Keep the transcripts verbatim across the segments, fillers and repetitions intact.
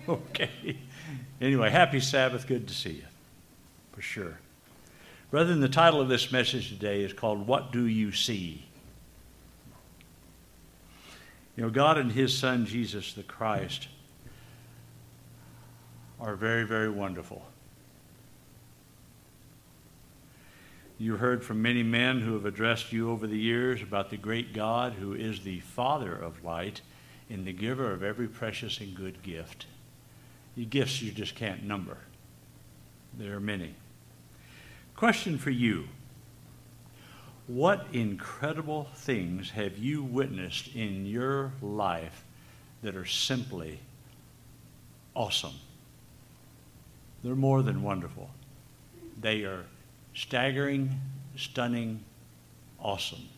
Okay. Anyway, happy Sabbath. Good to see you, for sure. Brethren, the title of this message today is called, What Do You See? You know, God and His Son, Jesus the Christ, are very, very wonderful. You heard from many men who have addressed you over the years about the great God who is the Father of light and the giver of every precious and good gift. The gifts you just can't number. There are many. Question for you. What incredible things have you witnessed in your life that are simply awesome? They're more than wonderful. They are staggering, stunning, awesome.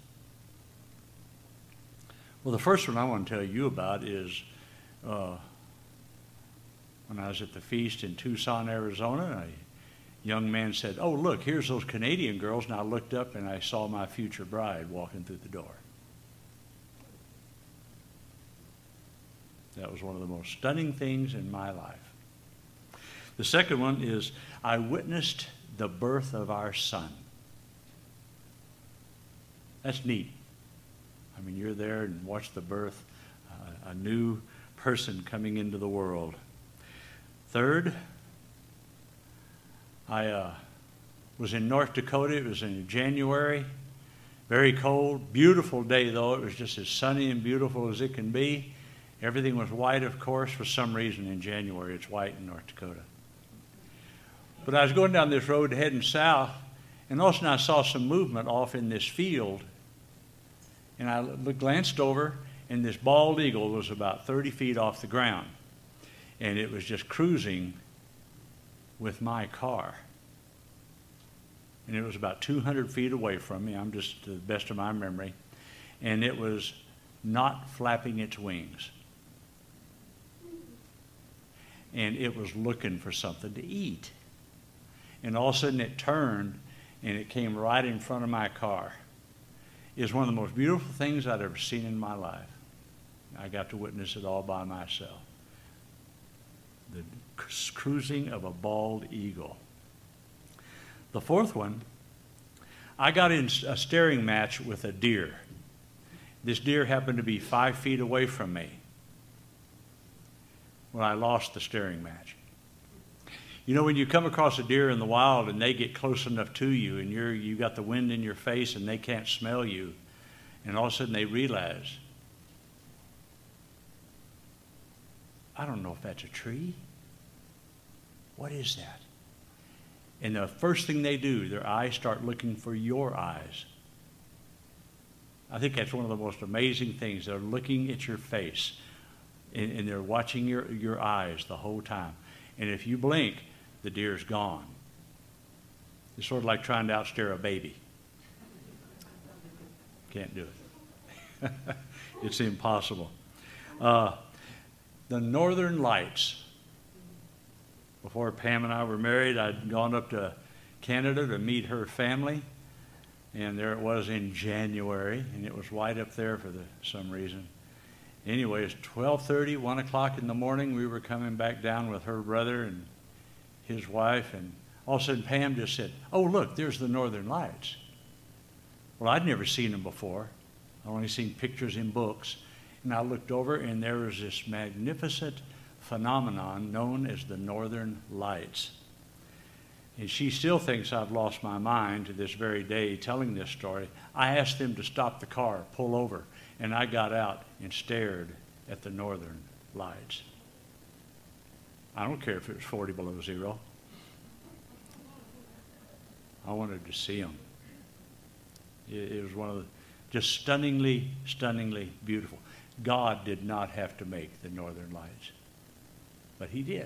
Well, the first one I want to tell you about is uh, when I was at the feast in Tucson, Arizona. A young man said, "Oh, look, here's those Canadian girls." And I looked up and I saw my future bride walking through the door. That was one of the most stunning things in my life. The second one is I witnessed the birth of our son. That's neat. I mean, you're there and watch the birth, uh, a new person coming into the world. Third, I uh, was in North Dakota. It was in January, very cold, beautiful day though. It was just as sunny and beautiful as it can be. Everything was white, of course. For some reason in January it's white in North Dakota. But I was going down this road heading south, and all of a sudden I saw some movement off in this field. And I glanced over, and this bald eagle was about thirty feet off the ground. And it was just cruising with my car. And it was about two hundred feet away from me. I'm just to the best of my memory. And it was not flapping its wings. And it was looking for something to eat. And all of a sudden it turned and it came right in front of my car. It was one of the most beautiful things I'd ever seen in my life. I got to witness it all by myself. The cruising of a bald eagle. The fourth one, I got in a staring match with a deer. This deer happened to be five feet away from me when I lost the staring match. You know, when you come across a deer in the wild and they get close enough to you and you're, you got the wind in your face and they can't smell you, and all of a sudden they realize, I don't know if that's a tree. What is that? And the first thing they do, their eyes start looking for your eyes. I think that's one of the most amazing things. They're looking at your face, and, and they're watching your, your eyes the whole time. And if you blink, the deer's gone. It's sort of like trying to outstare a baby. Can't do it. It's impossible. Uh, the Northern Lights. Before Pam and I were married, I'd gone up to Canada to meet her family. And there it was in January, and it was white up there for the, some reason. Anyway, it's twelve thirty, one o'clock in the morning. We were coming back down with her brother and his wife, and all of a sudden Pam just said, "Oh, look, there's the Northern Lights." Well, I'd never seen them before. I'd only seen pictures in books. And I looked over, and there was this magnificent phenomenon known as the Northern Lights. And she still thinks I've lost my mind to this very day telling this story. I asked them to stop the car, pull over, and I got out and stared at the Northern Lights. I don't care if it was forty below zero. I wanted to see them. It, it was one of the just stunningly, stunningly beautiful. God did not have to make the Northern Lights, but He did.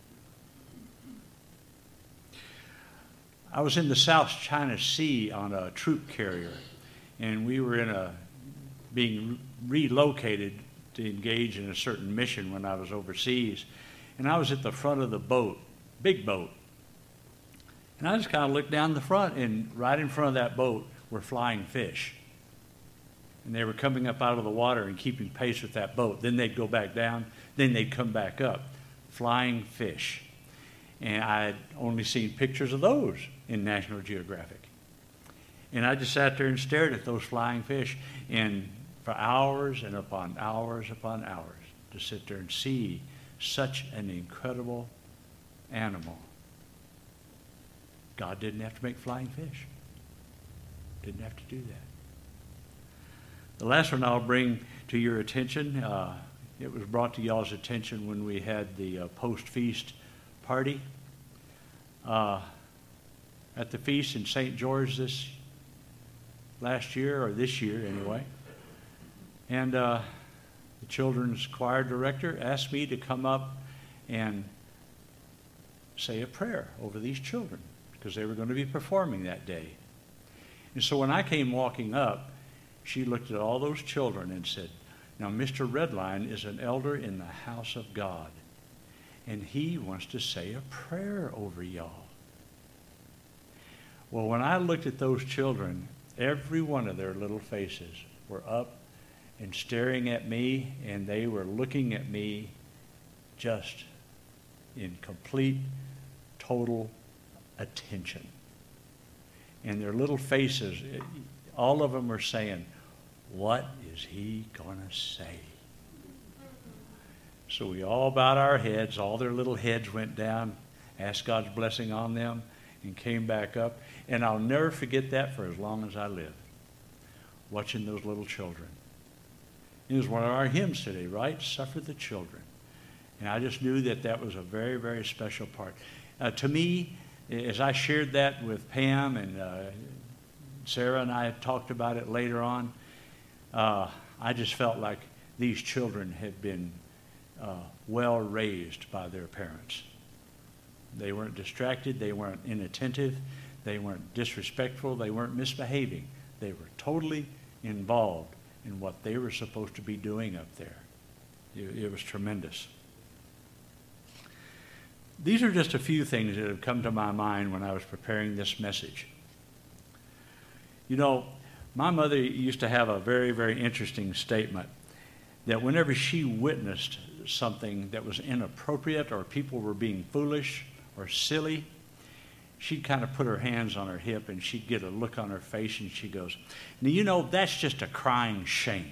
I was in the South China Sea on a troop carrier, and we were in a being relocated to engage in a certain mission when I was overseas. And I was at the front of the boat, big boat. And I just kind of looked down the front, and right in front of that boat were flying fish. And they were coming up out of the water and keeping pace with that boat. Then they'd go back down, then they'd come back up. flying fish. And I had only seen pictures of those in National Geographic. And I just sat there and stared at those flying fish, and for hours and upon hours upon hours, to sit there and see such an incredible animal. God didn't have to make flying fish. Didn't have to do that. The last one I'll bring to your attention, uh, it was brought to y'all's attention when we had the uh, post-feast party. Uh, at the feast in Saint George this last year, or this year anyway. And uh, the children's choir director asked me to come up and say a prayer over these children, because they were going to be performing that day. And so when I came walking up, she looked at all those children and said, "Now, Mister Redline is an elder in the house of God, and he wants to say a prayer over y'all." Well, when I looked at those children, every one of their little faces were up and staring at me, and they were looking at me just in complete, total attention. And their little faces, all of them were saying, "What is he going to say?" So we all bowed our heads, all their little heads went down, asked God's blessing on them, and came back up. And I'll never forget that for as long as I live, watching those little children. It was one of our hymns today, right? Suffer the children. And I just knew that that was a very, very special part. Uh, to me, as I shared that with Pam, and uh, Sarah and I had talked about it later on, uh, I just felt like these children had been uh, well raised by their parents. They weren't distracted, they weren't inattentive, they weren't disrespectful, they weren't misbehaving. They were totally involved in what they were supposed to be doing up there. It, it was tremendous. These are just a few things that have come to my mind when I was preparing this message. You know, my mother used to have a very, very interesting statement that whenever she witnessed something that was inappropriate or people were being foolish or silly, she'd kind of put her hands on her hip and she'd get a look on her face and she goes, "Now, you know, that's just a crying shame."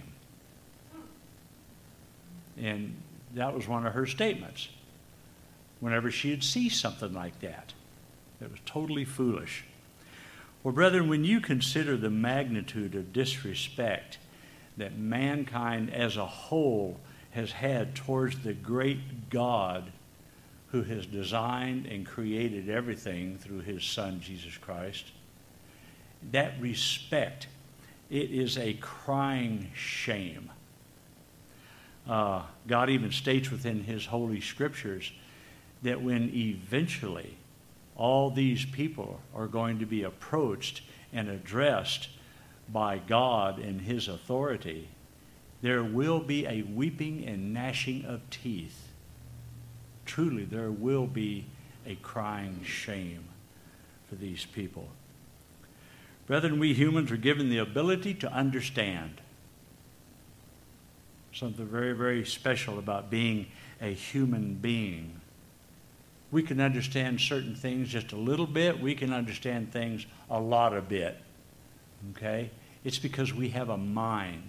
And that was one of her statements. Whenever she'd see something like that, that was totally foolish. Well, brethren, when you consider the magnitude of disrespect that mankind as a whole has had towards the great God who has designed and created everything through his Son, Jesus Christ, that respect, it is a crying shame. Uh, God even states within his holy scriptures that when eventually all these people are going to be approached and addressed by God and his authority, there will be a weeping and gnashing of teeth. Truly, there will be a crying shame for these people. Brethren, we humans are given the ability to understand. Something very, very special about being a human being. We can understand certain things just a little bit. We can understand things a lot a bit. Okay? It's because we have a mind.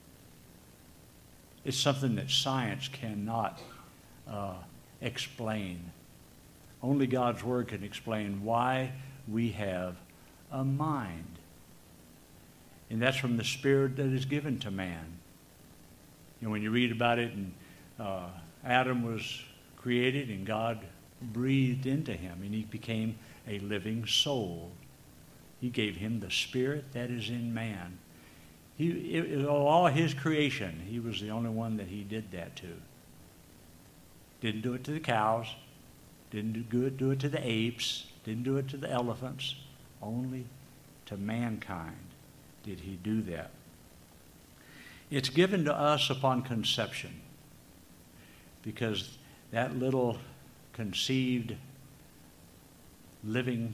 It's something that science cannot uh, explain. Only God's Word can explain why we have a mind. And that's from the Spirit that is given to man. And when you read about it, and uh, Adam was created and God breathed into him and he became a living soul. He gave him the spirit that is in man. He, it, it, all his creation, he was the only one that he did that to. Didn't do it to the cows. Didn't do, good, do it to the apes. Didn't do it to the elephants. Only to mankind did he do that. It's given to us upon conception, because that little conceived living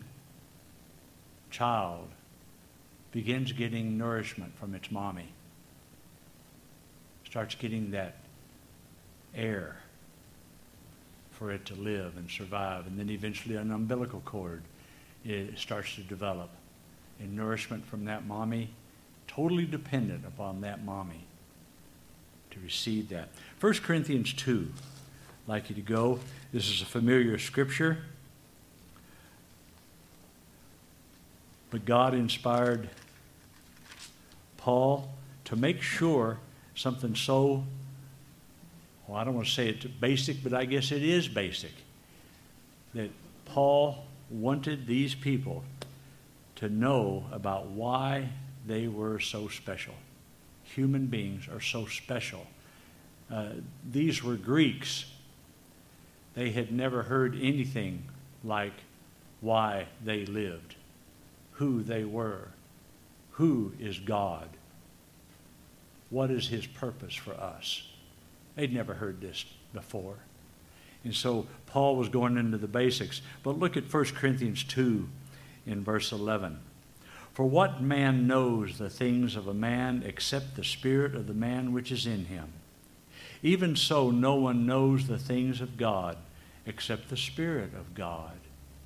child begins getting nourishment from its mommy, starts getting that air for it to live and survive. And then eventually an umbilical cord it starts to develop. And nourishment from that mommy, totally dependent upon that mommy to receive that. First Corinthians two, I'd like you to go. This is a familiar scripture. But God inspired Paul to make sure something so, well, I don't want to say it's basic, but I guess it is basic, that Paul wanted these people to know about why they were so special. Human beings are so special. Uh, these were Greeks. They had never heard anything like why they lived, who they were, who is God, what is his purpose for us. They'd never heard this before. And so Paul was going into the basics. But look at First Corinthians two in verse eleven. For what man knows the things of a man except the spirit of the man which is in him? Even so, no one knows the things of God except the Spirit of God.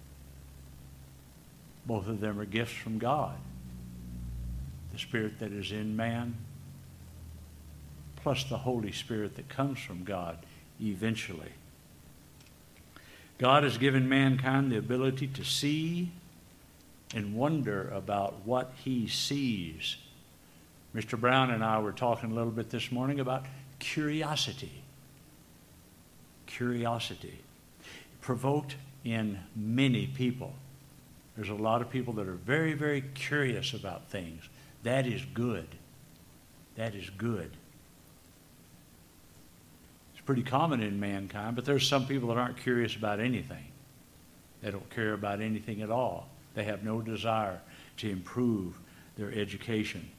Both of them are gifts from God. The Spirit that is in man, plus the Holy Spirit that comes from God eventually. God has given mankind the ability to see and wonder about what he sees. Mister Brown and I were talking a little bit this morning about curiosity. Curiosity. Provoked in many people. There's a lot of people that are very, very curious about things. That is good. That is good. It's pretty common in mankind, but there's some people that aren't curious about anything. They don't care about anything at all. They have no desire to improve their education.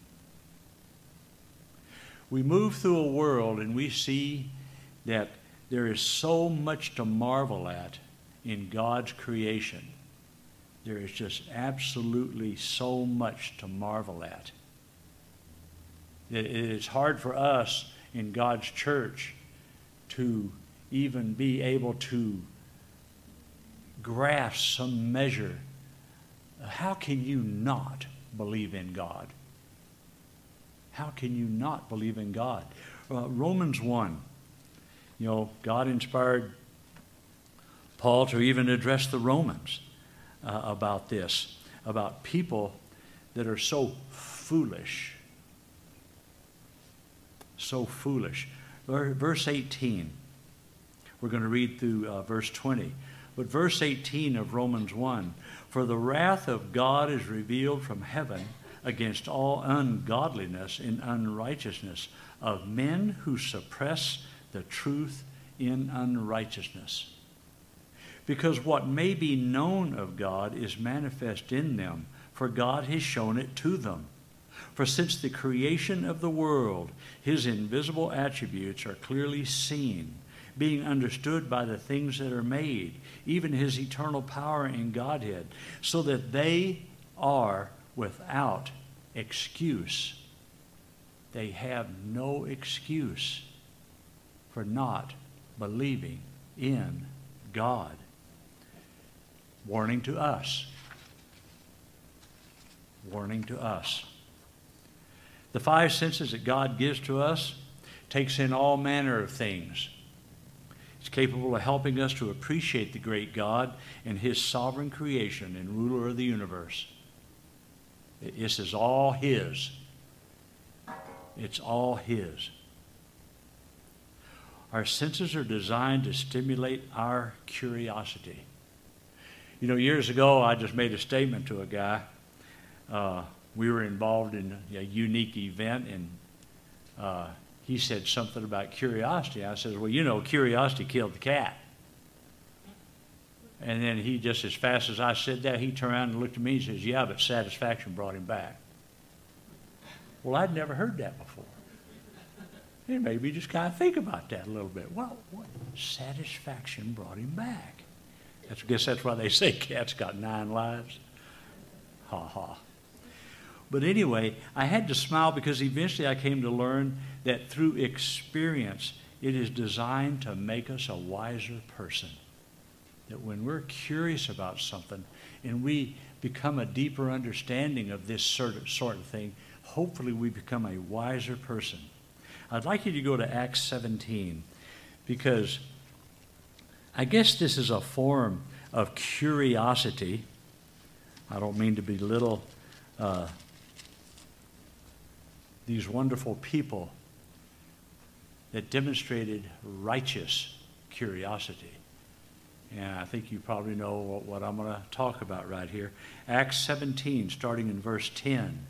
We move through a world and we see that there is so much to marvel at in God's creation. There is just absolutely so much to marvel at. It is hard for us in God's church to even be able to grasp some measure. How can you not believe in God? How can you not believe in God? Uh, Romans one, you know, God inspired Paul to even address the Romans uh, about this, about people that are so foolish. So foolish. Verse eighteen, we're going to read through uh, verse twenty. But verse eighteen of Romans one, for the wrath of God is revealed from heaven against all ungodliness and unrighteousness of men who suppress the truth in unrighteousness. Because what may be known of God is manifest in them, for God has shown it to them. For since the creation of the world, his invisible attributes are clearly seen, being understood by the things that are made, even his eternal power in Godhead, so that they are without excuse. They have no excuse for not believing in God. Warning to us. Warning to us. The five senses that God gives to us takes in all manner of things. It's capable of helping us to appreciate the great God and his sovereign creation and ruler of the universe. This is all his. It's all his. Our senses are designed to stimulate our curiosity. You know, years ago, I just made a statement to a guy. Uh, we were involved in a unique event, and uh, he said something about curiosity. I said, well, you know, curiosity killed the cat. And then he, just as fast as I said that, he turned around and looked at me and says, yeah, but satisfaction brought him back. Well, I'd never heard that before. And maybe just kind of think about that a little bit. Well, what? Satisfaction brought him back. That's, I guess that's why they say cats got nine lives. Ha ha. But anyway, I had to smile because eventually I came to learn that through experience, It is designed to make us a wiser person. That when we're curious about something and we become a deeper understanding of this sort of, sort of thing, hopefully we become a wiser person. I'd like you to go to Acts seventeen, because I guess this is a form of curiosity. I don't mean to belittle uh, these wonderful people that demonstrated righteous curiosity. And I think you probably know what, what I'm going to talk about right here. Acts seventeen, starting in verse ten.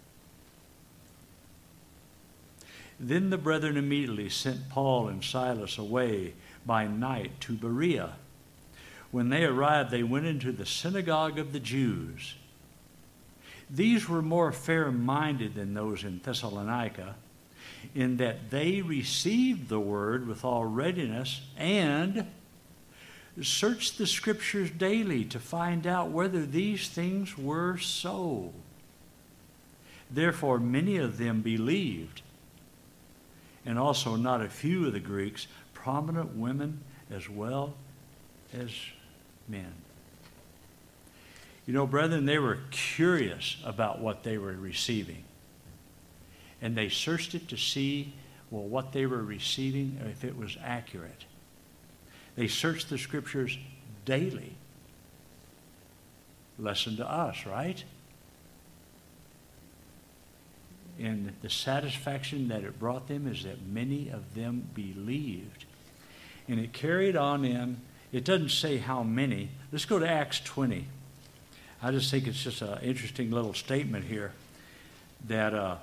Then the brethren immediately sent Paul and Silas away by night to Berea. When they arrived, they went into the synagogue of the Jews. These were more fair-minded than those in Thessalonica, in that they received the word with all readiness and searched the Scriptures daily to find out whether these things were so. Therefore, many of them believed, and also not a few of the Greeks, prominent women as well as men. You know, brethren, they were curious about what they were receiving. And they searched it to see, well, what they were receiving, or if it was accurate. They searched the Scriptures daily. Lesson to us, right? And the satisfaction that it brought them is that many of them believed. And it carried on in, it doesn't say how many. Let's go to Acts twenty. I just think it's just an interesting little statement here that uh,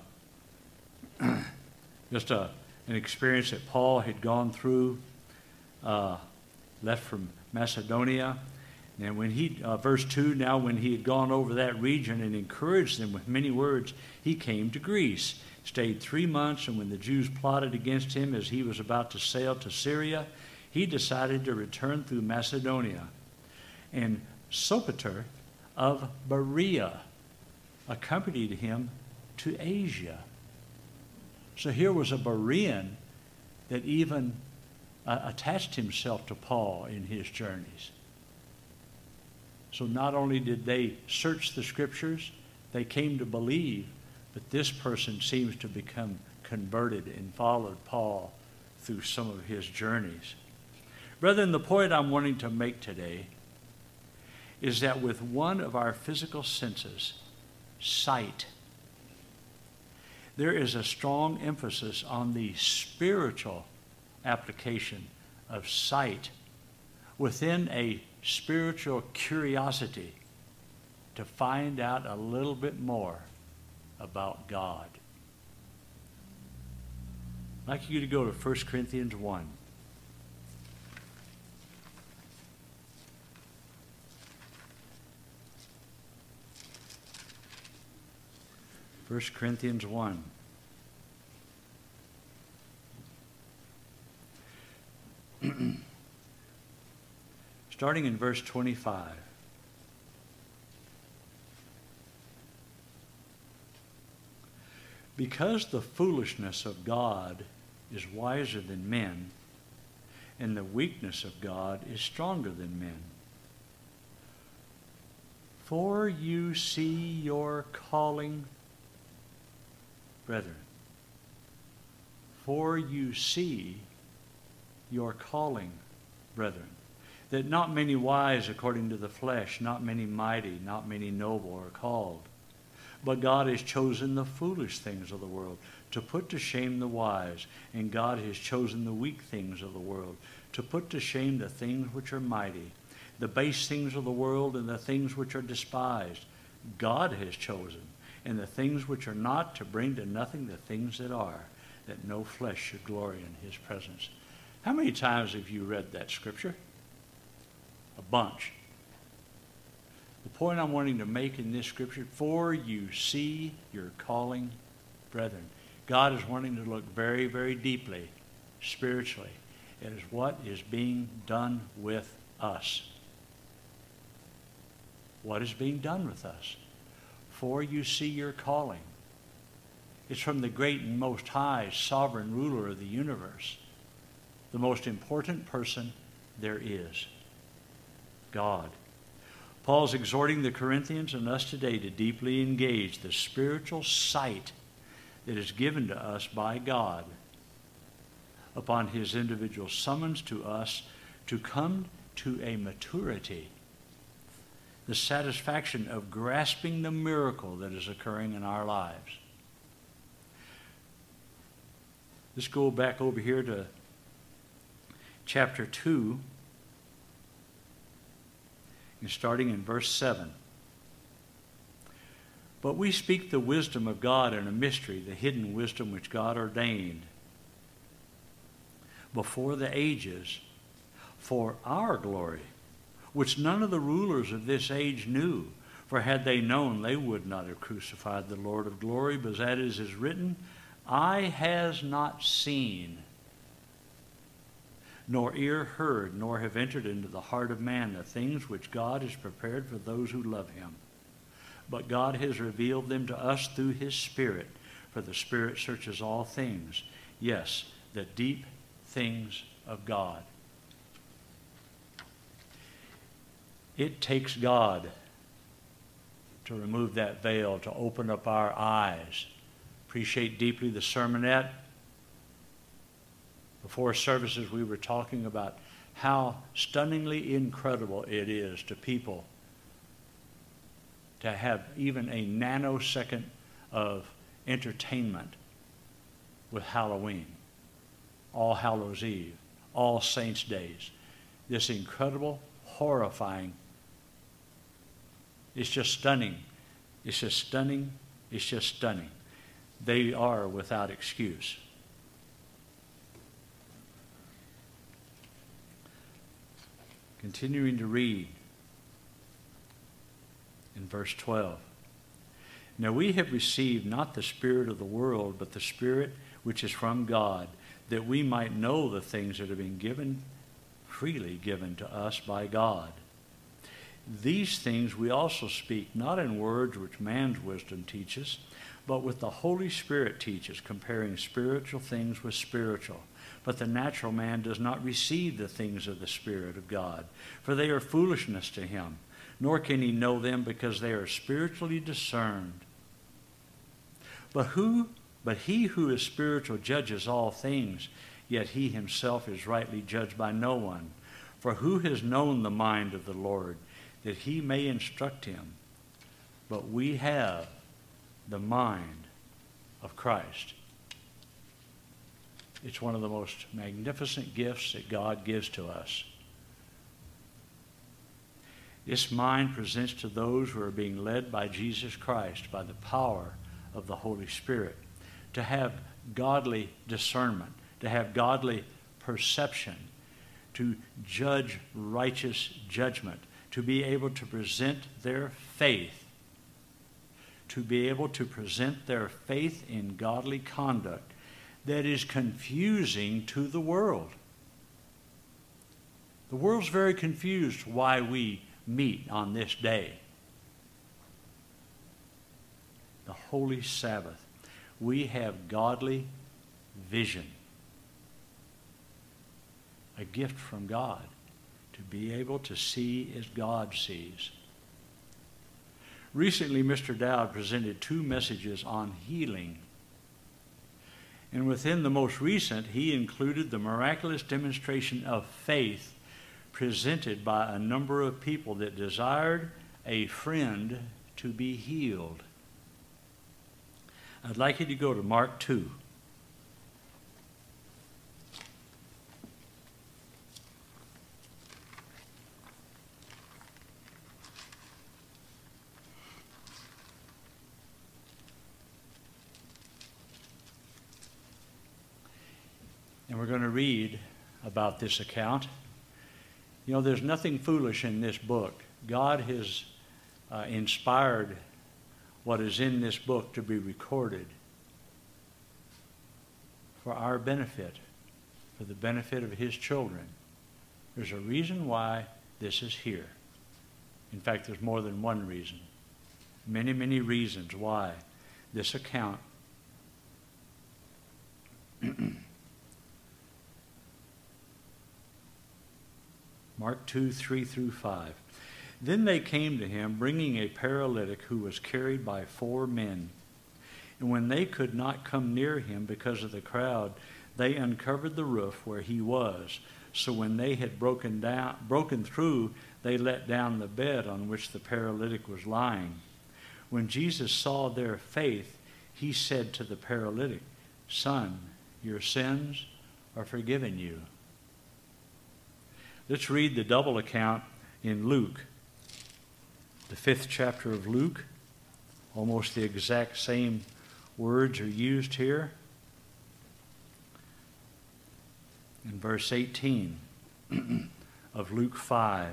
just a, an experience that Paul had gone through, uh, left from Macedonia. And when he, uh, verse two, now when he had gone over that region and encouraged them with many words, he came to Greece, stayed three months, and when the Jews plotted against him as he was about to sail to Syria, he decided to return through Macedonia. And Sopater of Berea accompanied him to Asia. So here was a Berean that even uh, attached himself to Paul in his journeys. So not only did they search the Scriptures, they came to believe, but this person seems to become converted and followed Paul through some of his journeys. Brethren, the point I'm wanting to make today is that with one of our physical senses, sight, there is a strong emphasis on the spiritual application of sight within a spiritual curiosity to find out a little bit more about God. I'd like you to go to First Corinthians one. First Corinthians one. Starting in verse twenty-five. Because the foolishness of God is wiser than men, and the weakness of God is stronger than men. For you see your calling, brethren. For you see your calling, brethren. That not many wise according to the flesh, not many mighty, not many noble are called. But God has chosen the foolish things of the world to put to shame the wise, and God has chosen the weak things of the world to put to shame the things which are mighty, the base things of the world and the things which are despised. God has chosen, and the things which are not, to bring to nothing the things that are, that no flesh should glory in his presence. How many times have you read that scripture? A bunch. The point I'm wanting to make in this scripture, for you see your calling, brethren. God is wanting to look very, very deeply, spiritually, at what is being done with us. What is being done with us? For you see your calling. It's from the great and most high sovereign ruler of the universe. the most important person there is, God. Paul's exhorting the Corinthians and us today to deeply engage the spiritual sight that is given to us by God upon his individual summons to us to come to a maturity, the satisfaction of grasping the miracle that is occurring in our lives. Let's go back over here to chapter two, and starting in verse seven. But we speak the wisdom of God in a mystery, the hidden wisdom which God ordained before the ages for our glory, which none of the rulers of this age knew. For had they known, they would not have crucified the Lord of glory. But as is written, eye has not seen, nor ear heard, nor have entered into the heart of man the things which God has prepared for those who love him. But God has revealed them to us through his Spirit, for the Spirit searches all things, yes, the deep things of God. It takes God to remove that veil, to open up our eyes. Appreciate deeply the sermonette. Before services, we were talking about how stunningly incredible it is to people to have even a nanosecond of entertainment with Halloween, All Hallows Eve, All Saints' Days. This incredible, horrifying, it's just stunning. It's just stunning. It's just stunning. They are without excuse. Continuing to read in verse twelve. Now we have received not the spirit of the world, but the Spirit which is from God, that we might know the things that have been given, freely given to us by God. These things we also speak, not in words which man's wisdom teaches, but with the Holy Spirit teaches, comparing spiritual things with spiritual. But the natural man does not receive the things of the Spirit of God, for they are foolishness to him, nor can he know them because they are spiritually discerned. But who, but he who is spiritual judges all things, yet he himself is rightly judged by no one. For who has known the mind of the Lord, that he may instruct him? But we have the mind of Christ. It's one of the most magnificent gifts that God gives to us. This mind presents to those who are being led by Jesus Christ by the power of the Holy Spirit to have godly discernment, to have godly perception, to judge righteous judgment, to be able to present their faith, to be able to present their faith in godly conduct that is confusing to the world. The world's very confused why we meet on this day, the Holy Sabbath. We have godly vision, a gift from God to be able to see as God sees. Recently, Mister Dowd presented two messages on healing. And within the most recent, he included the miraculous demonstration of faith presented by a number of people that desired a friend to be healed. I'd like you to go to Mark two. And we're going to read about this account. You know, there's nothing foolish in this book. God has uh, inspired what is in this book to be recorded for our benefit, for the benefit of his children. There's a reason why this is here. In fact, there's more than one reason. Many, many reasons why this account Mark two, three through five. Then they came to him, bringing a paralytic who was carried by four men. And when they could not come near him because of the crowd, they uncovered the roof where he was. So when they had broken down, broken through, they let down the bed on which the paralytic was lying. When Jesus saw their faith, he said to the paralytic, "Son, your sins are forgiven you." Let's read the double account in Luke, the fifth chapter of Luke. Almost the exact same words are used here. In verse eighteen of Luke five.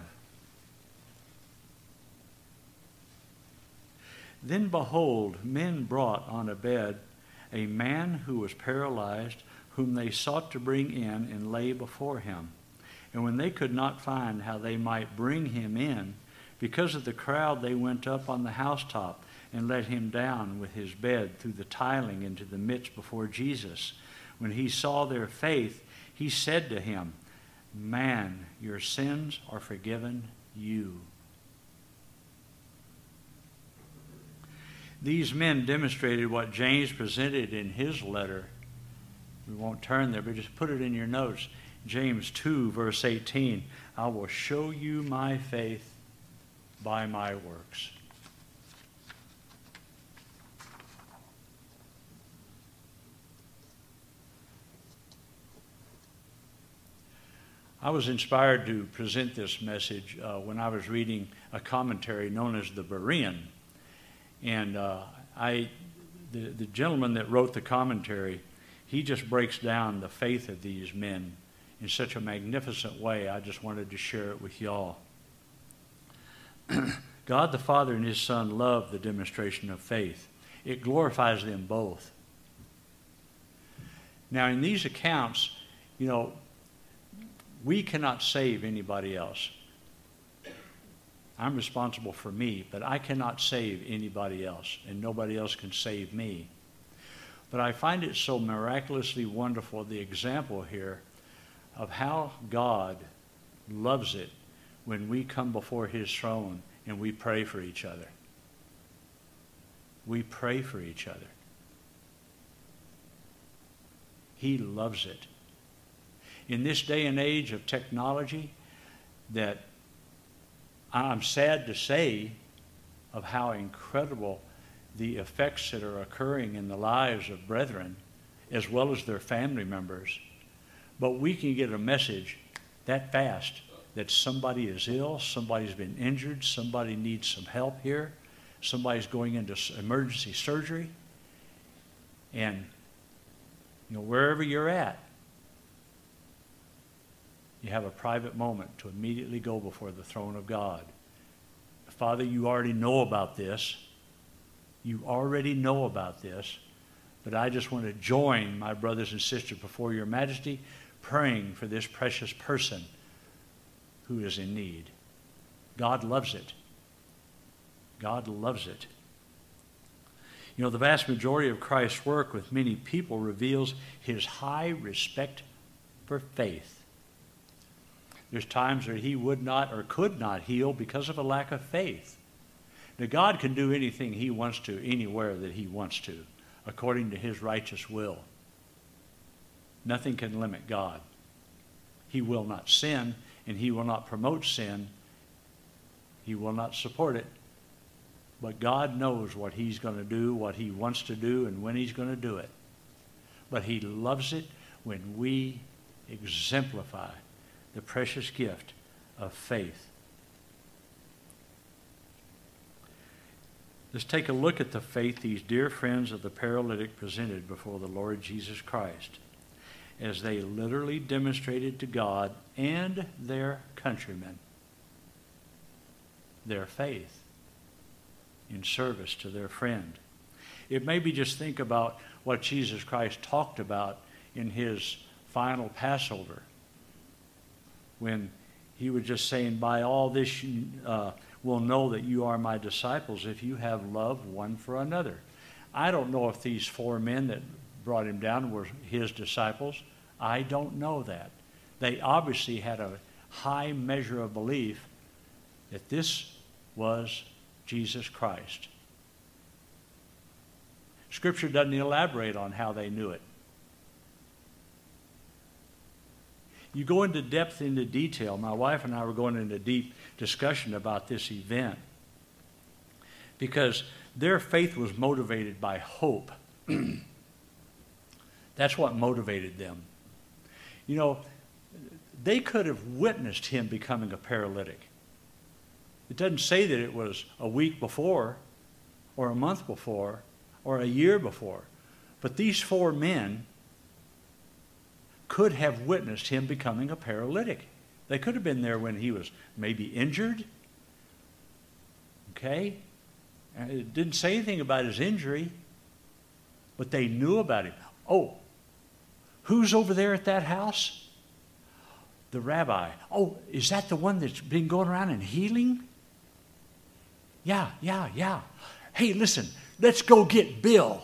Then behold, men brought on a bed a man who was paralyzed, whom they sought to bring in and lay before him. And when they could not find how they might bring him in, because of the crowd, they went up on the housetop and let him down with his bed through the tiling into the midst before Jesus. When he saw their faith, he said to him, "Man, your sins are forgiven you." These men demonstrated what James presented in his letter. We won't turn there, but just put it in your notes. James two, verse eighteen, "I will show you my faith by my works." I was inspired to present this message uh, when I was reading a commentary known as the Berean. And uh, I, the, the gentleman that wrote the commentary, he just breaks down the faith of these men in such a magnificent way. I just wanted to share it with y'all. God the Father and his Son love the demonstration of faith. It glorifies them both. Now, in these accounts, you know, we cannot save anybody else. I'm responsible for me, but I cannot save anybody else, and nobody else can save me. But I find it so miraculously wonderful, the example here of how God loves it when we come before his throne and we pray for each other. We pray for each other. He loves it. In this day and age of technology, that I'm sad to say of how incredible the effects that are occurring in the lives of brethren as well as their family members. But we can get a message that fast that somebody is ill, somebody's been injured, somebody needs some help here, somebody's going into emergency surgery. And, you know, wherever you're at, you have a private moment to immediately go before the throne of God. Father, you already know about this. You already know about this. But I just want to join my brothers and sisters before your majesty, praying for this precious person who is in need. God loves it. God loves it. You know, the vast majority of Christ's work with many people reveals his high respect for faith. There's times that he would not or could not heal because of a lack of faith. Now, God can do anything he wants to, anywhere that he wants to, according to his righteous will. Nothing can limit God. He will not sin, and he will not promote sin. He will not support it. But God knows what he's going to do, what he wants to do, and when he's going to do it. But he loves it when we exemplify the precious gift of faith. Let's take a look at the faith these dear friends of the paralytic presented before the Lord Jesus Christ, as they literally demonstrated to God and their countrymen their faith in service to their friend. It may be just think about what Jesus Christ talked about in his final Passover, when he was just saying, by all this you uh, will know that you are my disciples if you have love one for another. I don't know if these four men that brought him down were his disciples. I don't know that. They obviously had a, high measure of belief that this was Jesus Christ. Scripture doesn't elaborate on how they knew it. You go into depth, into detail. My wife and I were going into deep discussion about this event because their faith was motivated by hope. That's what motivated them. You know, they could have witnessed him becoming a paralytic. It doesn't say that it was a week before or a month before or a year before. But these four men could have witnessed him becoming a paralytic. They could have been there when he was maybe injured. Okay? And it didn't say anything about his injury, but they knew about him. Oh, who's over there at that house? The rabbi. Oh, is that the one that's been going around and healing? Yeah, yeah, yeah. Hey, listen, let's go get Bill.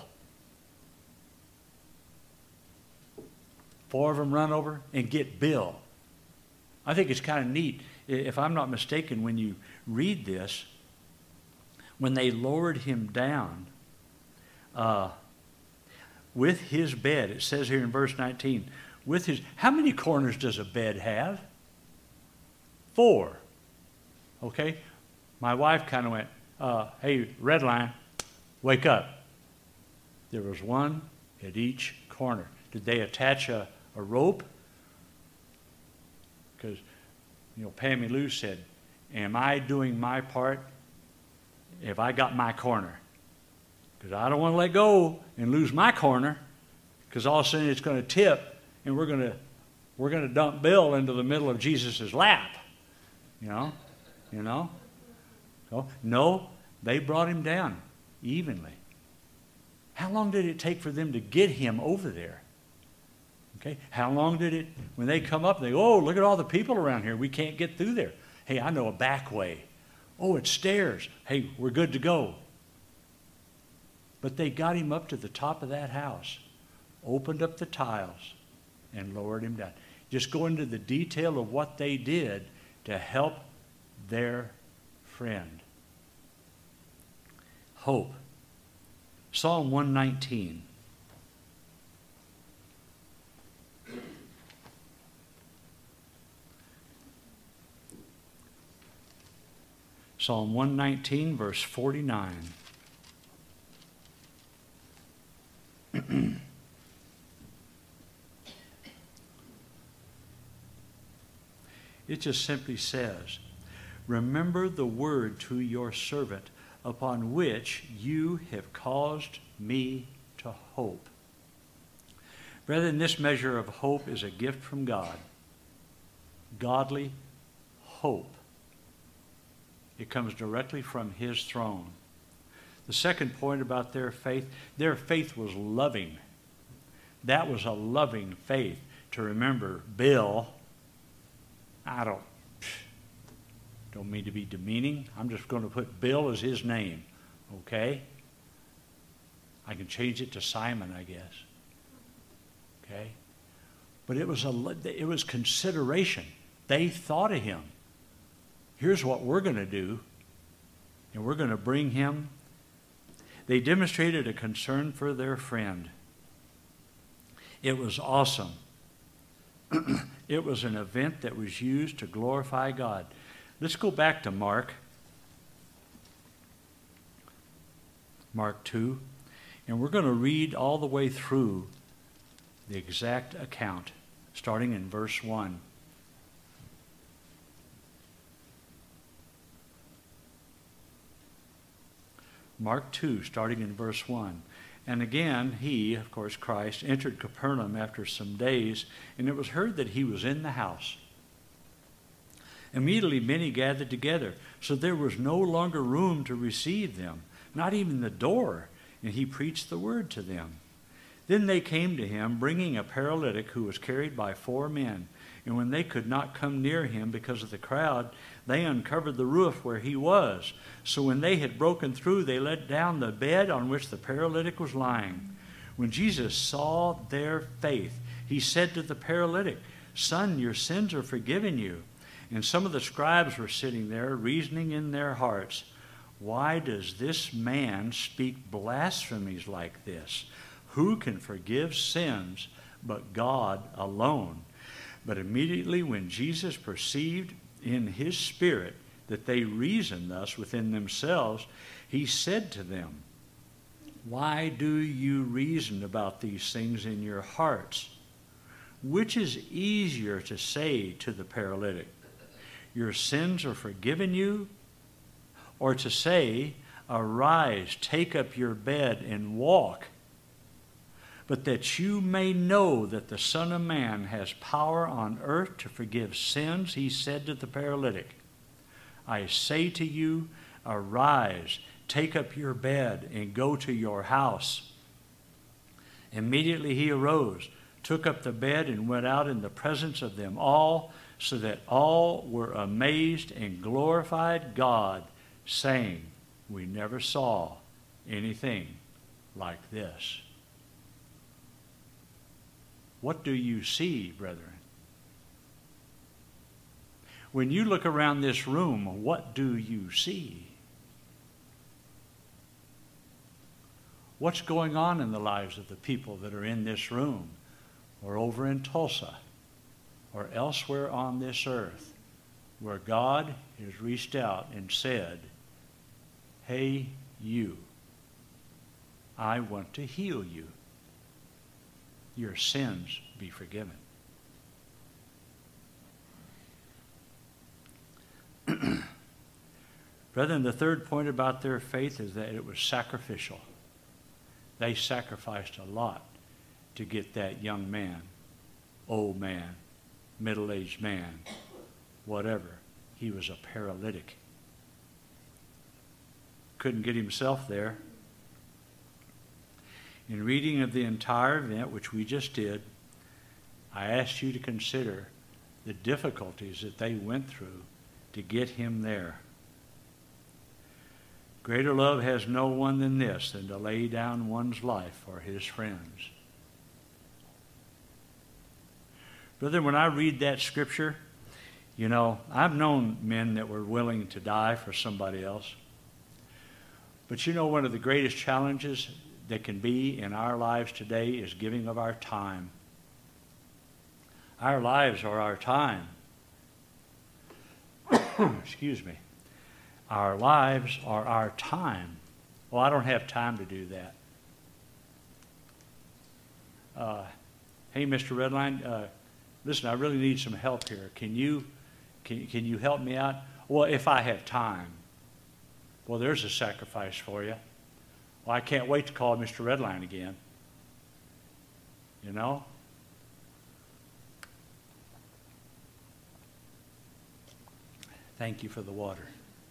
Four of them run over and get Bill. I think it's kind of neat. If I'm not mistaken, when you read this, when they lowered him down uh, with his bed, it says here in verse nineteen, with his, how many corners does a bed have? Four. Okay? My wife kind of went, uh, hey, red line, wake up. There was one at each corner. Did they attach a, a rope? Because, you know, Pammy Lou said, am I doing my part if I got my corner? Because I don't want to let go and lose my corner, because all of a sudden it's going to tip and we're going to we're going to dump Bill into the middle of Jesus' lap. You know? You know? So, no, they brought him down evenly. How long did it take for them to get him over there? Okay, how long did it, when they come up, they go, oh, look at all the people around here. We can't get through there. Hey, I know a back way. Oh, it's stairs. Hey, we're good to go. But they got him up to the top of that house, opened up the tiles, and lowered him down. Just go into the detail of what they did to help their friend. Hope. Psalm one nineteen. Psalm one nineteen, verse forty-nine. It just simply says, remember the word to your servant, upon which you have caused me to hope. Brethren, this measure of hope is a gift from God. Godly hope. It comes directly from his throne. The second point about their faith, their faith was loving. That was a loving faith to remember Bill. I don't, don't mean to be demeaning. I'm just going to put Bill as his name, okay? I can change it to Simon, I guess. Okay? But it was a, it was consideration. They thought of him. Here's what we're going to do, and we're going to bring him. They demonstrated a concern for their friend. It was awesome. It was an event that was used to glorify God. Let's go back to Mark. Mark two. And we're going to read all the way through the exact account, starting in verse one. Mark two, starting in verse one. And again, he, of course, Christ, entered Capernaum after some days, and it was heard that he was in the house. Immediately many gathered together, so there was no longer room to receive them, not even the door, and he preached the word to them. Then they came to him, bringing a paralytic who was carried by four men. And when they could not come near him because of the crowd, they uncovered the roof where he was. So when they had broken through, they let down the bed on which the paralytic was lying. When Jesus saw their faith, he said to the paralytic, Son, your sins are forgiven you. And some of the scribes were sitting there, reasoning in their hearts, why does this man speak blasphemies like this? Who can forgive sins but God alone? But immediately when Jesus perceived in his spirit that they reasoned thus within themselves, he said to them, why do you reason about these things in your hearts? Which is easier to say to the paralytic, your sins are forgiven you, or to say, arise, take up your bed and walk? But that you may know that the Son of Man has power on earth to forgive sins, he said to the paralytic, I say to you, arise, take up your bed and go to your house. Immediately he arose, took up the bed and went out in the presence of them all, so that all were amazed and glorified God, saying, we never saw anything like this. What do you see, brethren? When you look around this room, what do you see? What's going on in the lives of the people that are in this room, or over in Tulsa, or elsewhere on this earth, where God has reached out and said, hey, you, I want to heal you. Your sins be forgiven. Brethren, the third point about their faith is that it was sacrificial. They sacrificed a lot to get that young man, old man, middle-aged man, whatever. He was a paralytic. Couldn't get himself there. In reading of the entire event, which we just did, I asked you to consider the difficulties that they went through to get him there. Greater love has no one than this, than to lay down one's life for his friends. Brother, when I read that scripture, you know, I've known men that were willing to die for somebody else. But you know, one of the greatest challenges that can be in our lives today is giving of our time. Our lives are our time. Excuse me. Our lives are our time. Well, I don't have time to do that. Uh, hey, Mister Redline, uh, listen, I really need some help here. Can you, can, can you help me out? Well, if I have time. Well, there's a sacrifice for you. Well, I can't wait to call Mister Redline again. You know? Thank you for the water.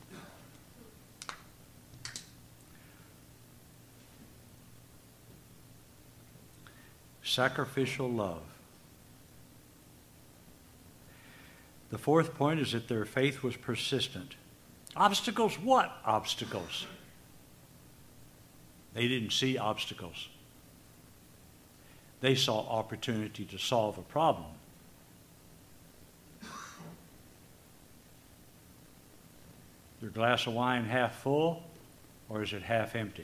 Sacrificial love. The fourth point is that their faith was persistent. Obstacles? What obstacles? They didn't see obstacles. They saw opportunity to solve a problem. Your glass of wine half full, or is it half empty?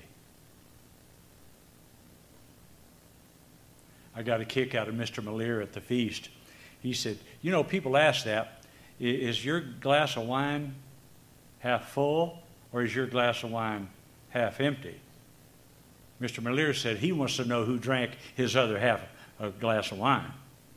I got a kick out of Mister Malier at the feast. He said, you know, people ask that, is your glass of wine half full, or is your glass of wine half empty? Mister Malier said he wants to know who drank his other half a glass of wine.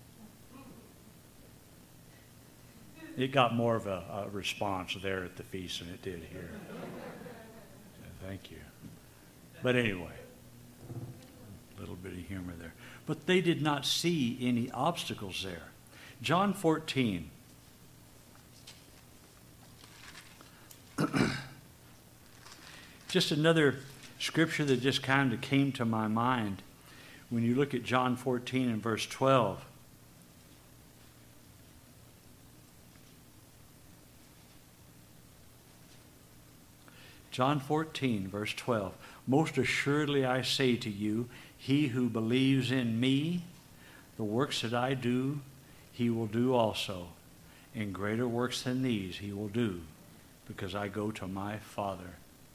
It got more of a, a response there at the feast than it did here. So thank you. But anyway, a little bit of humor there. But they did not see any obstacles there. John fourteen. Just another scripture that just kind of came to my mind when you look at John fourteen and verse twelve. John fourteen, verse twelve. Most assuredly I say to you, he who believes in me, the works that I do, he will do also. And greater works than these he will do, because I go to my Father.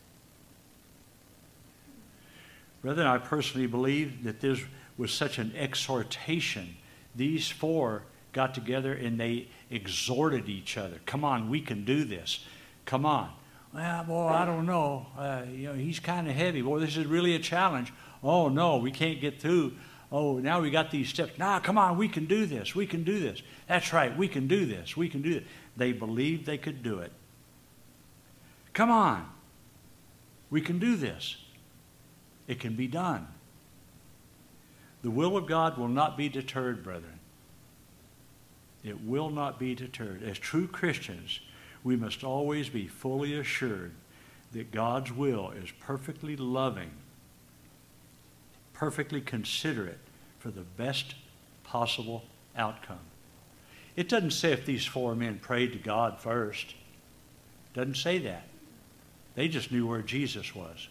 Brethren, I personally believe that this was such an exhortation. These four got together and they exhorted each other. Come on, we can do this. Come on. Well, boy, I don't know. Uh, you know, he's kind of heavy. Boy, this is really a challenge. Oh, no, we can't get through. Oh, now we got these steps. Nah, come on, we can do this. We can do this. That's right, we can do this. We can do it. They believed they could do it. Come on. We can do this. It can be done. The will of God will not be deterred, brethren. It will not be deterred. As true Christians, we must always be fully assured that God's will is perfectly loving, perfectly considerate for the best possible outcome. It doesn't say if these four men prayed to God first. It doesn't say that. They just knew where Jesus was.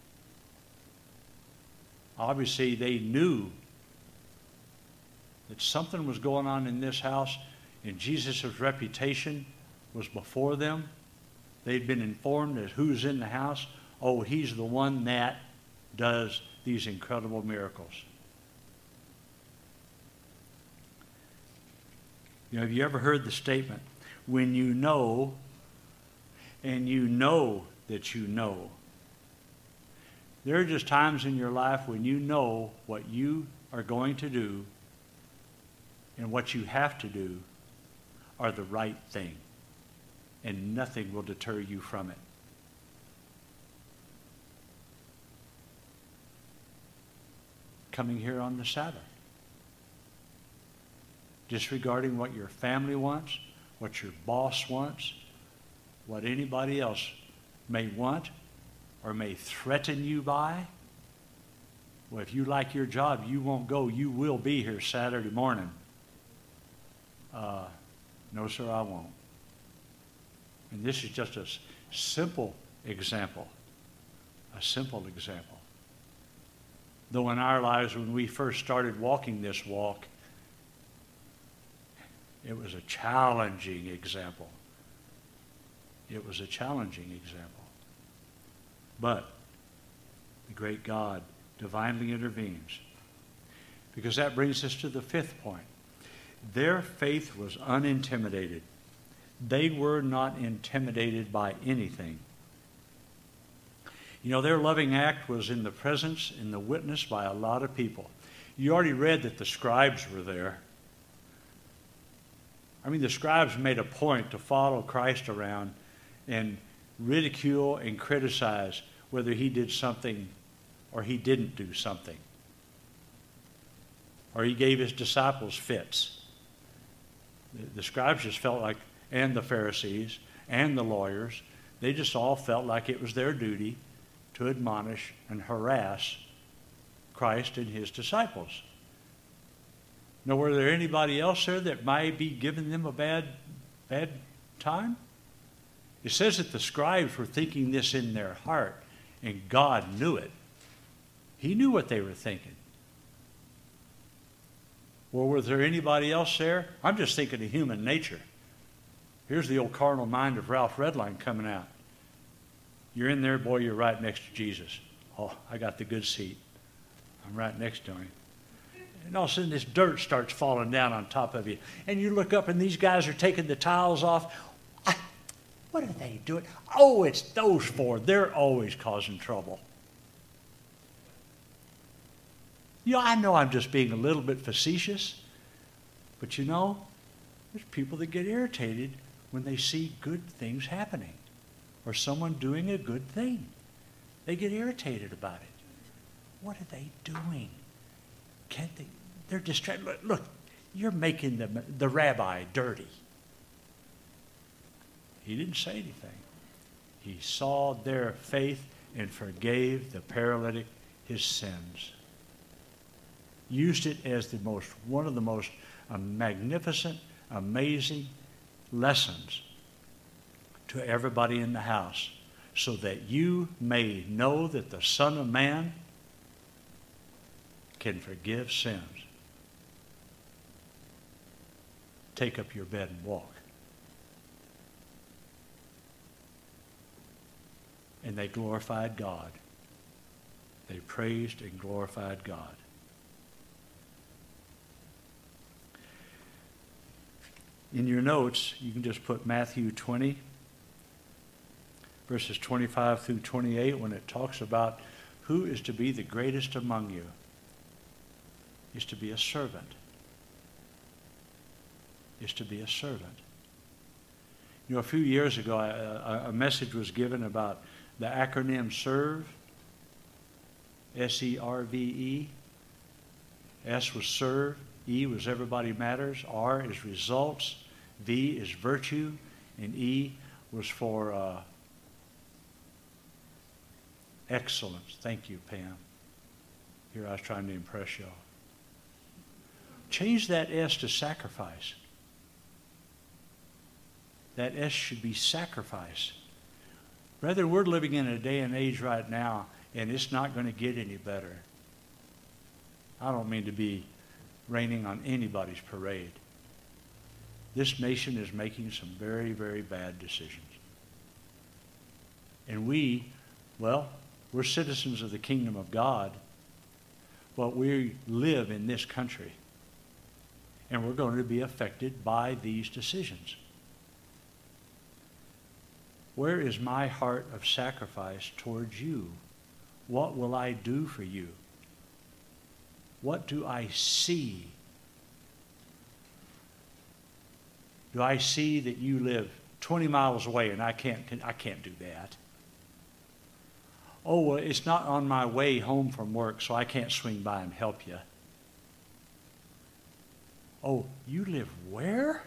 Obviously, they knew that something was going on in this house, and Jesus' reputation was before them. They'd been informed as who's in the house. Oh, he's the one that does these incredible miracles. You know, have you ever heard the statement, when you know, and you know that you know? There are just times in your life when you know what you are going to do and what you have to do are the right thing, and nothing will deter you from it. Coming here on the Sabbath, disregarding what your family wants, what your boss wants, what anybody else may want or may threaten you by. Well, if you like your job, you won't go. You will be here Saturday morning. Uh, no, sir, I won't. And this is just a s- simple example. A simple example. Though in our lives, when we first started walking this walk, it was a challenging example. It was a challenging example. But the great God divinely intervenes. Because that brings us to the fifth point. Their faith was unintimidated. They were not intimidated by anything. You know, their loving act was in the presence and the witness by a lot of people. You already read that the scribes were there. I mean, the scribes made a point to follow Christ around and ridicule and criticize whether he did something or he didn't do something. Or he gave his disciples fits. The, the scribes just felt like, and the Pharisees and the lawyers, they just all felt like it was their duty to admonish and harass Christ and his disciples. Now, were there anybody else there that might be giving them a bad, bad time? It says that the scribes were thinking this in their heart, and God knew it. He knew what they were thinking. Well, was there anybody else there? I'm just thinking of human nature. Here's the old carnal mind of Ralph Redline coming out. You're in there, boy, you're right next to Jesus. Oh, I got the good seat. I'm right next to him. And all of a sudden this dirt starts falling down on top of you. And you look up and these guys are taking the tiles off. Ah, what are they doing? Oh, it's those four. They're always causing trouble. You know, I know I'm just being a little bit facetious. But you know, there's people that get irritated when they see good things happening or someone doing a good thing. They get irritated about it. What are they doing? Can't they? They're distracted. Look, look, you're making the, the rabbi dirty. He didn't say anything. He saw their faith and forgave the paralytic his sins. Used it as the most, one of the most uh, magnificent, amazing lessons to everybody in the house, so that you may know that the Son of Man can forgive sins. Take up your bed and walk. and they glorified God. They praised and glorified God. In your notes, you can just put Matthew twenty, verses twenty-five through twenty-eight, when it talks about who is to be the greatest among you. Is to be a servant. Is to be a servant. You know, a few years ago, a, a message was given about the acronym SERVE, S E R V E. S was serve, E was everybody matters, R is results, V is virtue, and E was for uh, excellence. Thank you, Pam. Here I was trying to impress y'all. Change that S to sacrifice. That S should be sacrifice. Brother, we're living in a day and age right now, and it's not going to get any better. I don't mean to be raining on anybody's parade. This nation is making some very, very bad decisions. And we, well, we're citizens of the kingdom of God, but we live in this country. And we're going to be affected by these decisions. Where is my heart of sacrifice towards you? What will I do for you? What do I see? Do I see that you live twenty miles away and I can't, I can't do that? Oh, well, it's not on my way home from work, so I can't swing by and help you. Oh, you live where?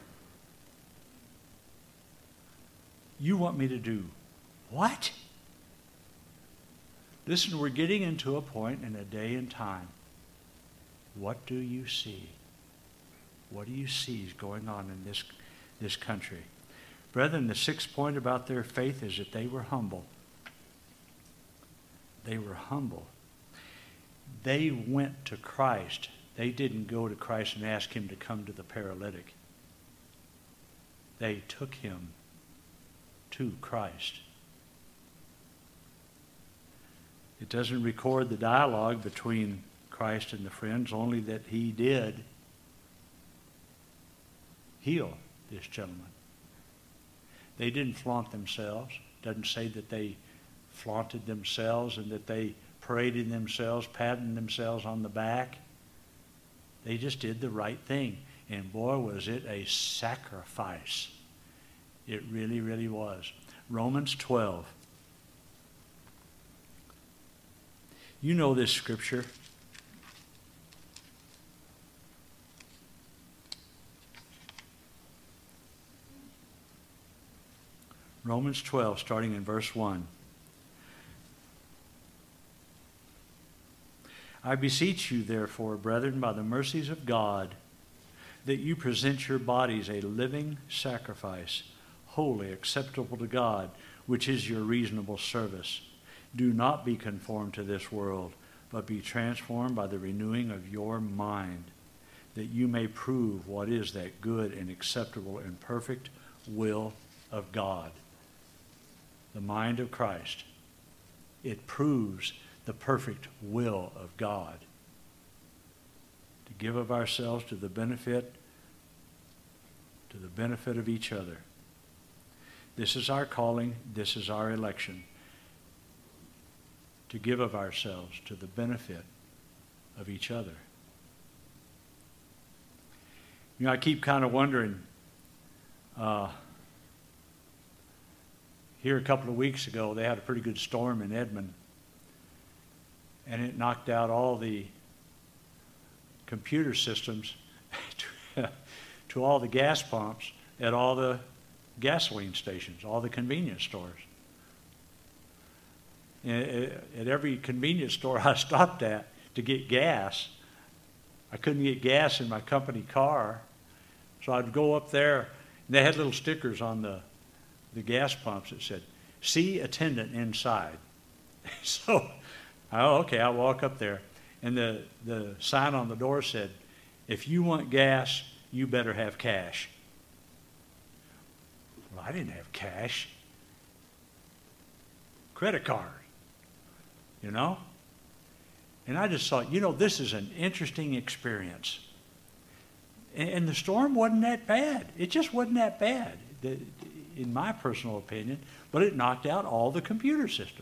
You want me to do what? Listen, we're getting into a point in a day and time. What do you see? What do you see is going on in this, this country? Brethren, the sixth point about their faith is that they were humble. They were humble. They went to Christ. They didn't go to Christ and ask him to come to the paralytic. They took him to Christ. It doesn't record the dialogue between Christ and the friends, only that he did heal this gentleman. They didn't flaunt themselves. It doesn't say that they flaunted themselves and that they paraded themselves, patting themselves on the back. They just did the right thing. And boy, was it a sacrifice. It really, really was. Romans twelve. You know this scripture. Romans twelve, starting in verse one. I beseech you, therefore, brethren, by the mercies of God, that you present your bodies a living sacrifice, holy, acceptable to God, which is your reasonable service. Do not be conformed to this world, but be transformed by the renewing of your mind, that you may prove what is that good and acceptable and perfect will of God. The mind of Christ. It proves the perfect will of God. To give of ourselves to the benefit, to the benefit of each other. This is our calling. This is our election. To give of ourselves to the benefit of each other. You know, I keep kind of wondering, uh, here a couple of weeks ago, they had a pretty good storm in Edmond, and it knocked out all the computer systems to, to all the gas pumps at all the gasoline stations, all the convenience stores. At every convenience store I stopped at to get gas, I couldn't get gas in my company car, so I'd go up there, and they had little stickers on the, the gas pumps that said, "See attendant inside." So, oh, okay, I walk up there, and the, the sign on the door said, "If you want gas, you better have cash." Well, I didn't have cash. Of credit card, you know? And I just thought, you know, this is an interesting experience. And, and the storm wasn't that bad. It just wasn't that bad, in my personal opinion, but it knocked out all the computer systems.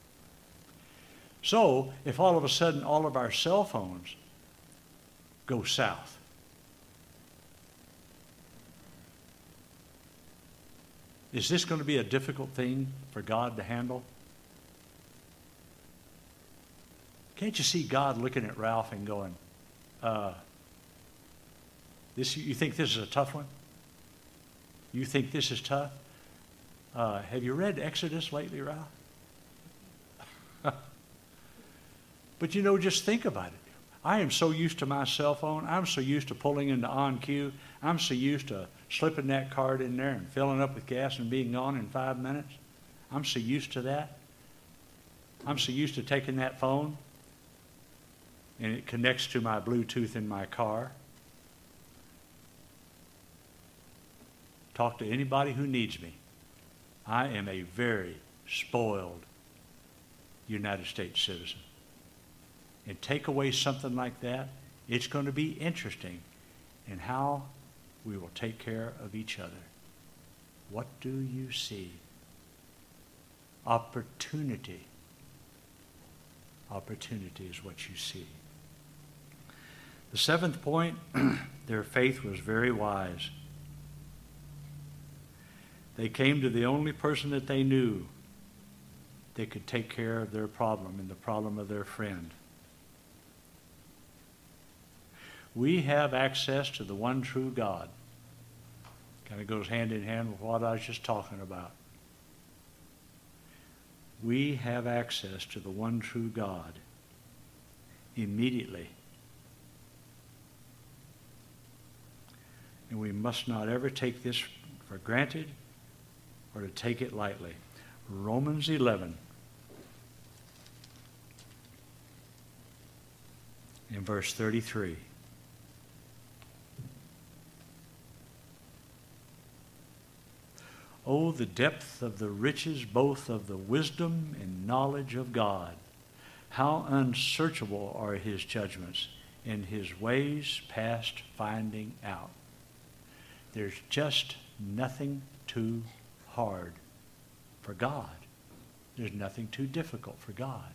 So if all of a sudden all of our cell phones go south, is this going to be a difficult thing for God to handle? Can't you see God looking at Ralph and going, uh, this, you think this is a tough one? You think this is tough? Uh, have you read Exodus lately, Ralph? But you know, just think about it. I am so used to my cell phone. I'm so used to pulling into On Q. I'm so used to slipping that card in there and filling up with gas and being gone in five minutes. I'm so used to that. I'm so used to taking that phone and it connects to my Bluetooth in my car. Talk to anybody who needs me. I am a very spoiled United States citizen. And take away something like that, it's going to be interesting in how we will take care of each other. What do you see? Opportunity. Opportunity is what you see. The seventh point, their faith was very wise. They came to the only person that they knew that could take care of their problem and the problem of their friend. We have access to the one true God. Kind of goes hand in hand with what I was just talking about. We have access to the one true God immediately. And we must not ever take this for granted or to take it lightly. Romans eleven. In verse thirty-three. Oh, the depth of the riches both of the wisdom and knowledge of God. How unsearchable are his judgments, and his ways past finding out. There's just nothing too hard for God. There's nothing too difficult for God.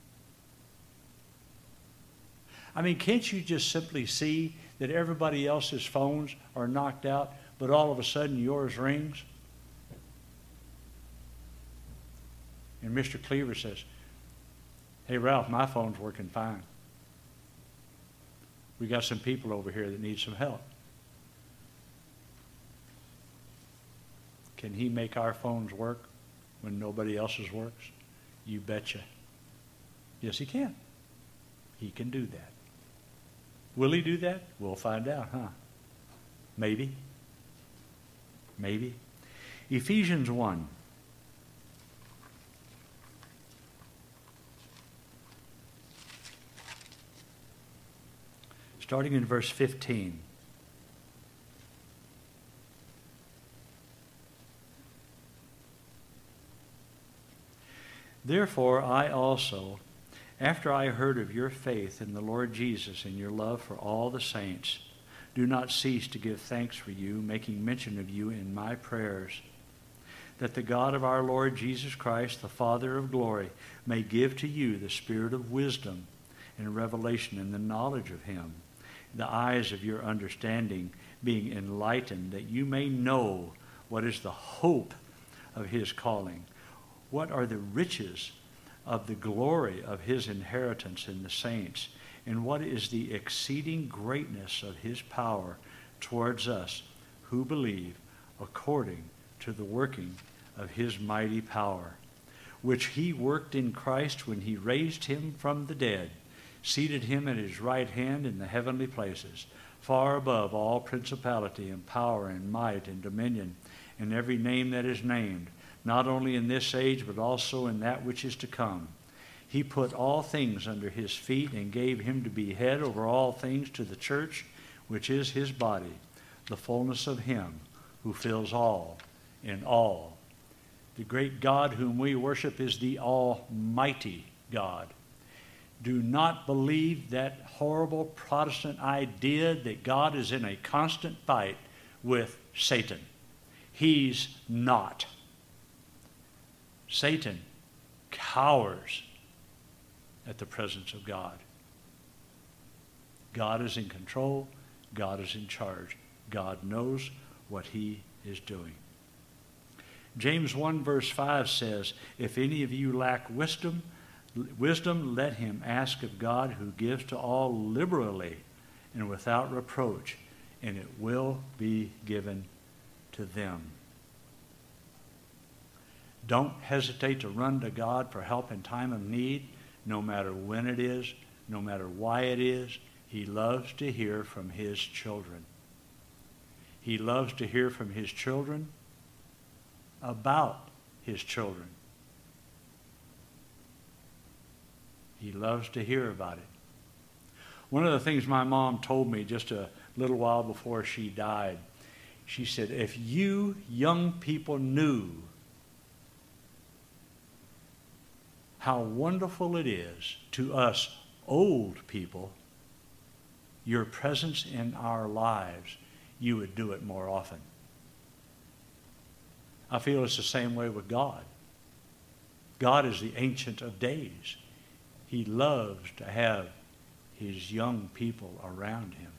I mean, can't you just simply see that everybody else's phones are knocked out, but all of a sudden yours rings? And Mister Cleaver says, hey, Ralph, my phone's working fine. We got some people over here that need some help. Can he make our phones work when nobody else's works? You betcha. Yes, he can. He can do that. Will he do that? We'll find out, huh? Maybe. Maybe. Ephesians one. Starting in verse fifteen. Therefore I also, after I heard of your faith in the Lord Jesus and your love for all the saints, do not cease to give thanks for you, making mention of you in my prayers, that the God of our Lord Jesus Christ, the Father of glory, may give to you the spirit of wisdom and revelation and the knowledge of him, the eyes of your understanding being enlightened, that you may know what is the hope of his calling, what are the riches of the glory of his inheritance in the saints, and what is the exceeding greatness of his power towards us who believe, according to the working of his mighty power, which he worked in Christ when he raised him from the dead, seated him at his right hand in the heavenly places, far above all principality and power and might and dominion, and every name that is named, not only in this age, but also in that which is to come. He put all things under his feet and gave him to be head over all things to the church, which is his body, the fullness of him who fills all in all. The great God whom we worship is the Almighty God. Do not believe that horrible Protestant idea that God is in a constant fight with Satan. He's not. Satan cowers at the presence of God. God is in control. God is in charge. God knows what he is doing. James one verse five says, if any of you lack wisdom, wisdom let him ask of God, who gives to all liberally and without reproach, and it will be given to them. Don't hesitate to run to God for help in time of need, no matter when it is, no matter why it is. He loves to hear from his children. He loves to hear from his children about his children. He loves to hear about it. One of the things my mom told me just a little while before she died, she said, if you young people knew how wonderful it is to us old people, your presence in our lives, you would do it more often. I feel it's the same way with God. God is the Ancient of Days. He loves to have his young people around him.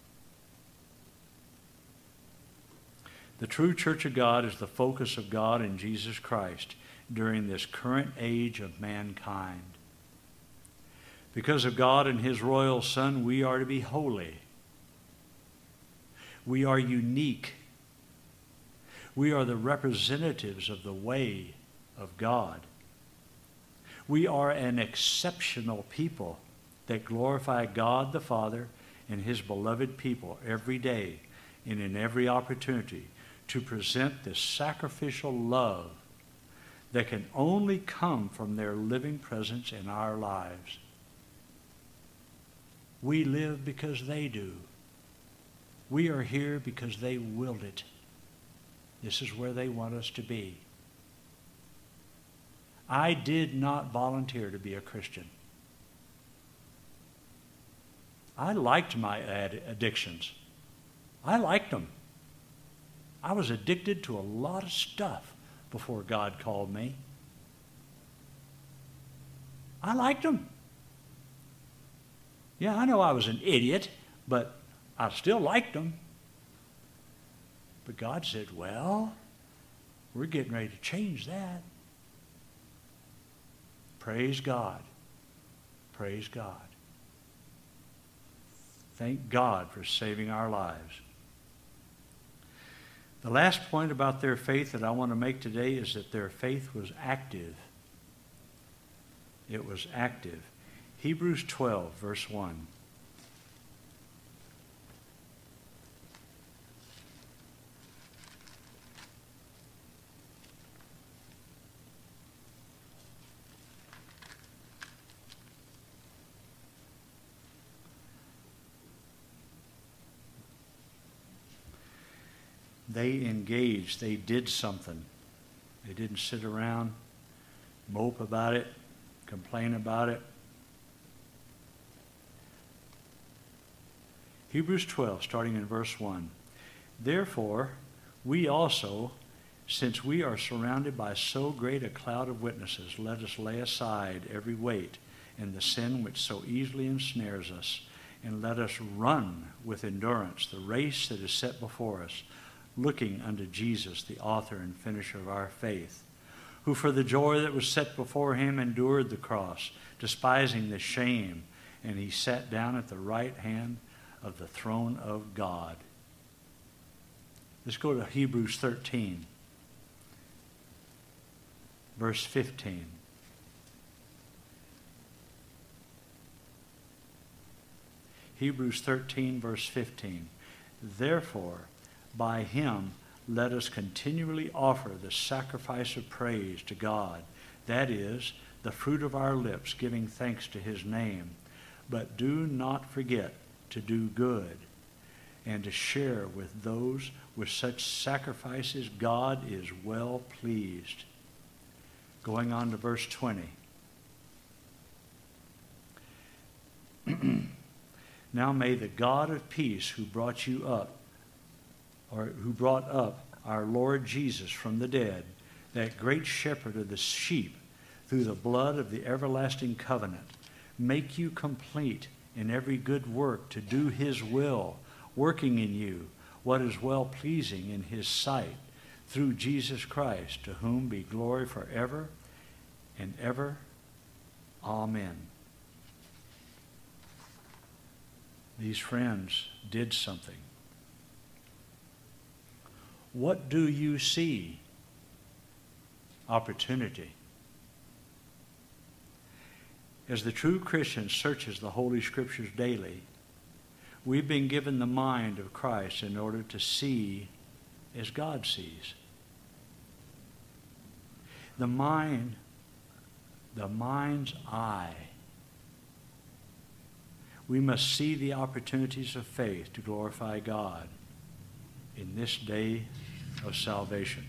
The true church of God is the focus of God in Jesus Christ during this current age of mankind. Because of God and his royal Son, we are to be holy. We are unique. We are the representatives of the way of God. We are an exceptional people that glorify God the Father and his beloved people every day and in every opportunity to present this sacrificial love that can only come from their living presence in our lives. We live because they do. We are here because they willed it. This is where they want us to be. I did not volunteer to be a Christian. I liked my ad- addictions. I liked them. I was addicted to a lot of stuff before God called me. I liked them. Yeah, I know I was an idiot, but I still liked them. But God said, well, we're getting ready to change that. Praise God. Praise God. Thank God for saving our lives. The last point about their faith that I want to make today is that their faith was active. It was active. Hebrews twelve, verse one. They engaged. They did something. They didn't sit around, mope about it, complain about it. Hebrews twelve, starting in verse one. Therefore, we also, since we are surrounded by so great a cloud of witnesses, let us lay aside every weight and the sin which so easily ensnares us, and let us run with endurance the race that is set before us, looking unto Jesus, the author and finisher of our faith, who for the joy that was set before him endured the cross, despising the shame, and he sat down at the right hand of the throne of God. Let's go to Hebrews thirteen, verse fifteen. Hebrews thirteen, verse fifteen. Therefore, by him let us continually offer the sacrifice of praise to God, that is, the fruit of our lips, giving thanks to his name. But do not forget to do good and to share with those with such sacrifices God is well pleased. going on to verse twenty. Now may the God of peace, who brought you up, or who brought up our Lord Jesus from the dead, that great shepherd of the sheep, through the blood of the everlasting covenant, make you complete in every good work to do his will, working in you what is well-pleasing in his sight, through Jesus Christ, to whom be glory forever and ever. Amen. These friends did something. What do you see? Opportunity. As the true Christian searches the Holy Scriptures daily, we've been given the mind of Christ in order to see as God sees. The mind, the mind's eye. We must see the opportunities of faith to glorify God in this day of salvation.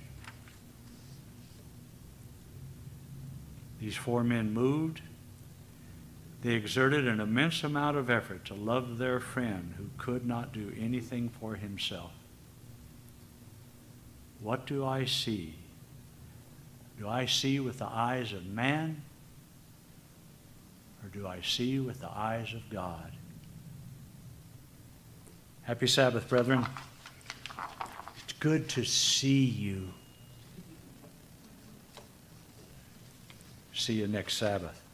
These four men moved. They exerted an immense amount of effort to love their friend who could not do anything for himself. What do I see? Do I see with the eyes of man, or do I see with the eyes of God? Happy Sabbath, brethren. It's good to see you. See you next Sabbath.